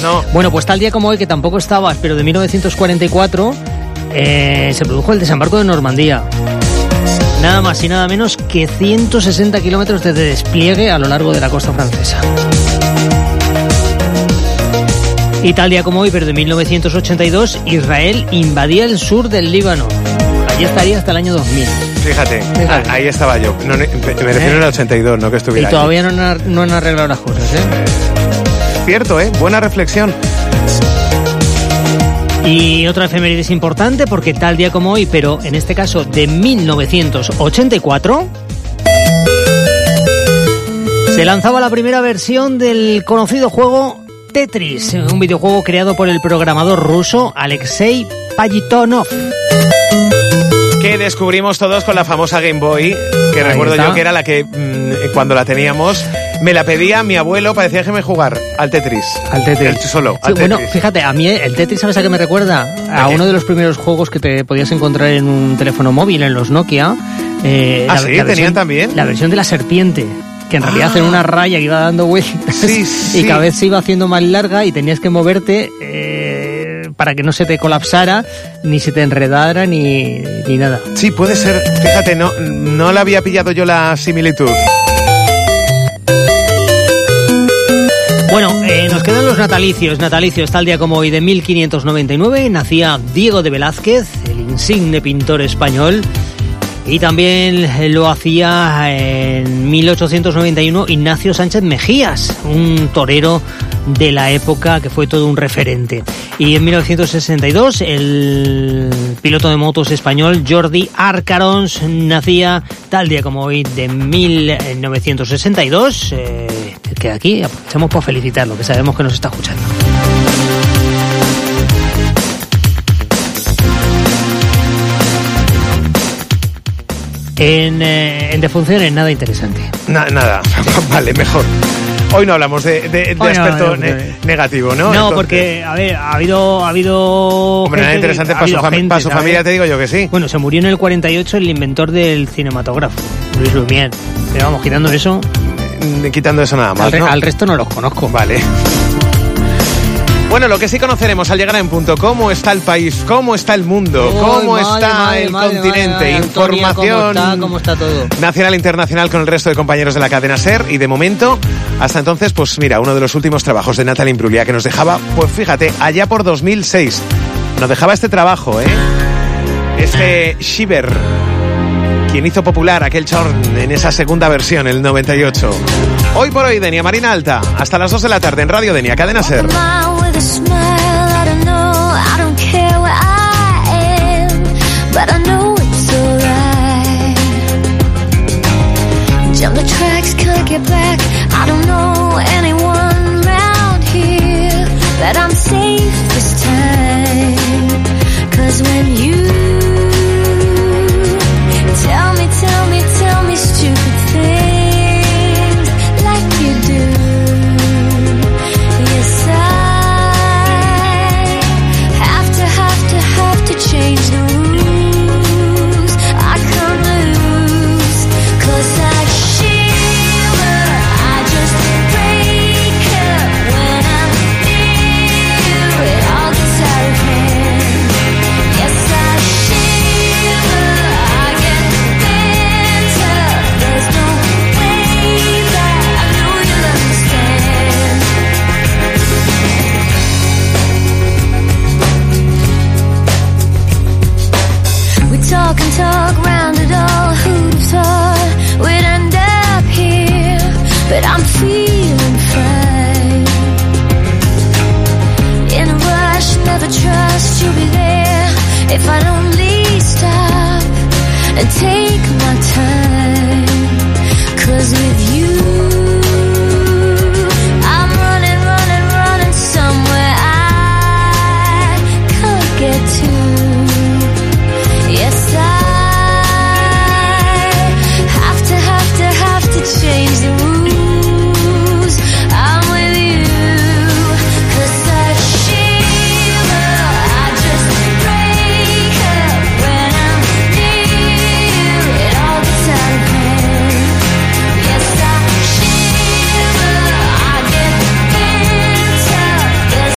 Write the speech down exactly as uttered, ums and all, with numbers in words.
No. Bueno, pues tal día como hoy, que tampoco estabas, pero de mil novecientos cuarenta y cuatro, eh, se produjo el desembarco de Normandía. Nada más y nada menos que ciento sesenta kilómetros de despliegue a lo largo de la costa francesa. Y tal día como hoy, pero de mil novecientos ochenta y dos, Israel invadía el sur del Líbano. Allí estaría hasta el año dos mil. Fíjate, Fíjate. ahí estaba yo. No, me refiero ¿Eh? al ochenta y dos, no que estuviera Y todavía no han, no han arreglado las cosas, ¿eh? Cierto, ¿eh? Buena reflexión. Y otra efeméride importante, porque tal día como hoy, pero en este caso de mil novecientos ochenta y cuatro, se lanzaba la primera versión del conocido juego Tetris, un videojuego creado por el programador ruso Alexei Payitonov. Que descubrimos todos con la famosa Game Boy, que Ahí recuerdo está. yo que era la que mmm, cuando la teníamos me la pedía mi abuelo para decirme jugar al Tetris. Al Tetris. El, solo, al sí, Tetris. Bueno, fíjate, a mí el Tetris, ¿sabes a qué me recuerda? A uno de los primeros juegos que te podías encontrar en un teléfono móvil, en los Nokia. Eh, ¿Ah, la, sí? La versión, ¿Tenían también? La versión de la serpiente, que en realidad ah. era una raya que iba dando vueltas sí, sí. y cada vez se iba haciendo más larga y tenías que moverte eh, para que no se te colapsara, ni se te enredara, ni, ni nada. Sí, puede ser. Fíjate, no, no la había pillado yo la similitud. Bueno, eh, nos quedan los natalicios. Natalicios, tal día como hoy de mil quinientos noventa y nueve, nacía Diego de Velázquez, el insigne pintor español. Y también lo hacía en mil ochocientos noventa y uno Ignacio Sánchez Mejías, un torero de la época que fue todo un referente. Y en mil novecientos sesenta y dos el piloto de motos español Jordi Arcarons nacía tal día como hoy de mil novecientos sesenta y dos, eh, que aquí aprovechamos para felicitarlo, que sabemos que nos está escuchando. En, eh, en defunciones nada interesante. Na, nada, vale, mejor. Hoy no hablamos de, de, de aspecto no, no, ne- negativo, ¿no? No, Entonces, porque, a ver, ha habido... Ha habido hombre, nada interesante para su, fam- gente, para su familia, te digo yo que sí. Bueno, se murió en el cuarenta y ocho el inventor del cinematógrafo, Luis Lumière. Pero vamos, quitando eso... Quitando eso nada más, al, re- ¿no? Al resto no los conozco. Vale. Bueno, lo que sí conoceremos al llegar en punto, cómo está el país, cómo está el mundo, oh, cómo madre, está madre, el madre, continente, madre, madre, información Antonia, ¿cómo está, cómo está todo? Nacional e internacional con el resto de compañeros de la cadena SER. Y de momento, hasta entonces, pues mira, uno de los últimos trabajos de Natalie Imbruglia que nos dejaba, pues fíjate, allá por dos mil seis, nos dejaba este trabajo, ¿eh? Este Shiver, quien hizo popular aquel chorn en esa segunda versión, el noventa y ocho. Hoy por hoy, Denia Marina Alta, hasta las dos de la tarde en Radio Denia, cadena SER. But I know it's alright. Jump the tracks, can't get back. I don't know. And